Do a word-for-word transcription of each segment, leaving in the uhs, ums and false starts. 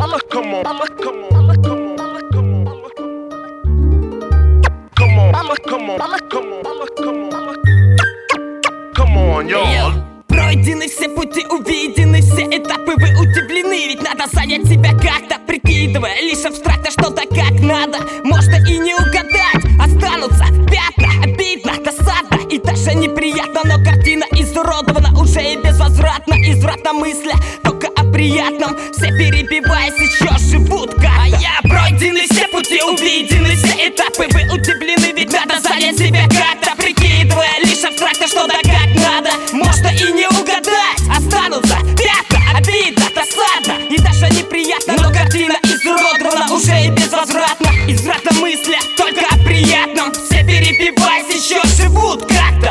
on, come on, come on, come on, come on, come on, come on, come on, come on, y'all. Пройдены все пути, увидены все этапы, вы удивлены, ведь надо занять себя как-то, прикидывая лишь абстрактно что-то как надо. Можно и не угадать, останутся пятна, обидно, досадно и даже неприятно, но картина изуродована уже и безвозвратно. Извратно мысля только о приятном, все перебиваясь еще живут как-то. А я пройдены все пути, увидены все этапы, вы удивлены, ведь надо занять себя как-то, прикидывая лишь абстрактно что-то как надо. Можно и не угадать, останутся пятна, обидно, досадно и даже неприятно, но картина изуродована уже и безвозвратно. Извратно мысля только о приятном, все перебиваясь еще живут как-то.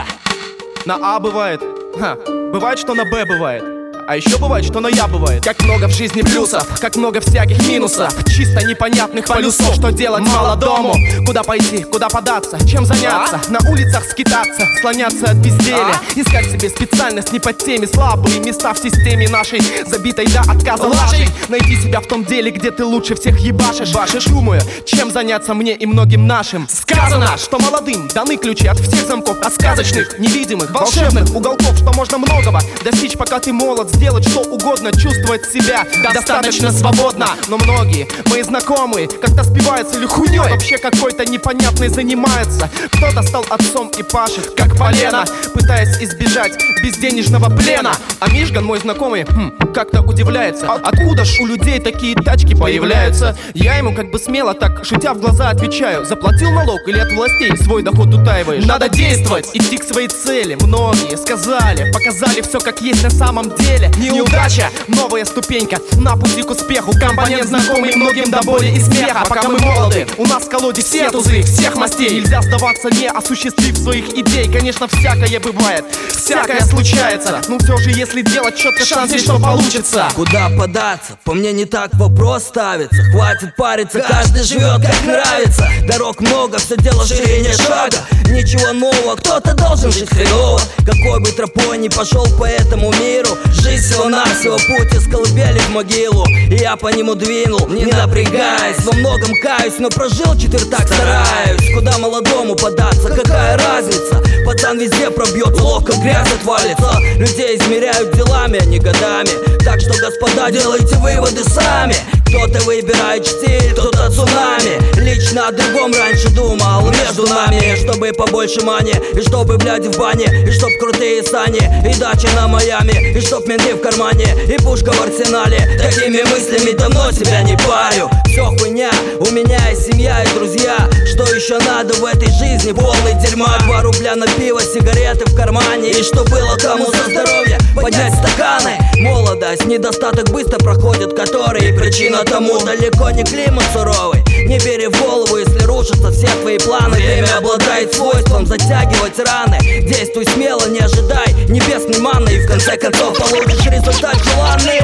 На А бывает, ха, бывает, что на Б бывает. А еще бывает, что на я бывает. Как много в жизни плюсов, как много всяких минусов, чисто непонятных полюсов. Что делать молодому? Куда пойти, куда податься, чем заняться? На улицах скитаться, слоняться от безделия, искать себе специальность не под теми. Слабые места в системе нашей, забитой до отказа нашей. Найти себя в том деле, где ты лучше всех ебашишь. Башишь, думаю, чем заняться мне и многим нашим. Сказано, что молодым даны ключи от всех замков, от сказочных, невидимых, волшебных уголков. Что можно многого достичь, пока ты молод, сделать что угодно, чувствовать себя достаточно свободно. Но многие мои знакомые как-то спиваются или хуйней вообще какой-то непонятной занимаются. Кто-то стал отцом и пашет, как полено, пытаясь избежать безденежного плена. А Мишган, мой знакомый, хм, как-то удивляется, откуда ж у людей такие тачки появляются. Я ему как бы смело так, шутя в глаза, отвечаю: заплатил налог или от властей свой доход утаиваешь? Надо действовать, идти к своей цели. Многие сказали, показали все как есть на самом деле. Неудача, новая ступенька на пути к успеху. Компонент знакомый многим до боли и смеха. Пока мы молоды, у нас в колоде все тузы, всех мастей. Нельзя сдаваться, не осуществив своих идей. Конечно, всякое бывает, всякое случается, но все же, если делать четко, шанс есть, что получится. Куда податься? По мне не так вопрос ставится. Хватит париться, каждый живет как нравится. Дорог много, все дело ширине шага. Ничего нового, кто-то должен жить хреново. Какой бы тропой ни пошел по этому миру, жизнь всего-навсего путь из колыбели в могилу. И я по нему двинул, не напрягаясь. Во многом каюсь, но прожил четвертак, стараюсь. Куда молодому податься, какая разница? Пацан везде пробьет, ловко грязь отвалится. Людей измеряют делами, а не годами. Так что, господа, делайте выводы сами. Кто-то выбирает стиль, кто-то цунами. Лично о другом раньше думал между нами. Чтобы побольше мани, и чтобы, блядь, в бане, и чтоб крутые сани, и дача на Майами, и чтоб менты в кармане, и пушка в арсенале. Такими мыслями давно себя не парю. Все хуйня, у меня и семья, и друзья. Что еще надо в этой жизни? Полный дерьма. Два рубля на пиво, сигареты в кармане, и что было кому за здоровье поднять стаканы. Молодость, недостаток быстро проходит, который причина тому далеко не климат суровый. Не бери в голову, если рушатся все твои планы. Время обладает свойством затягивать раны. Действуй смело, не ожидай небесной манны, и в конце концов получишь результат желанный.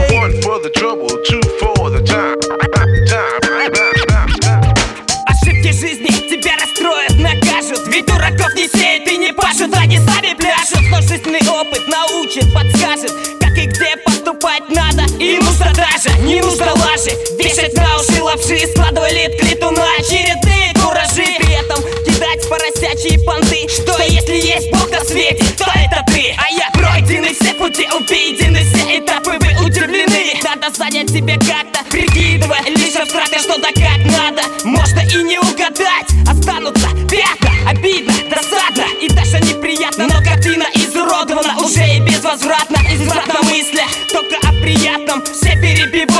Ошибки жизни тебя расстроят, накажут. Ведь дураков не сеют и не пашут, они сами пляшут. Но жизненный опыт научит, подскажет, как и где поступать надо. И нужно даже, не нужно лажи вешать на уши лапши, складывай лид к литу на очередные куражи. При этом кидать поросячьи понты, что если есть Бог на свете, то это ты. А я пройдены все пути, увидены все этапы, вы удивлены. Надо занять себе как-то, прикидывая лишь абстрактно что-то как надо. Можно и не угадать, останутся пятна, обидно, досадно и даже неприятно, но картина изуродована уже и безвозвратно. Извратно мысля только о приятном, все перебивают.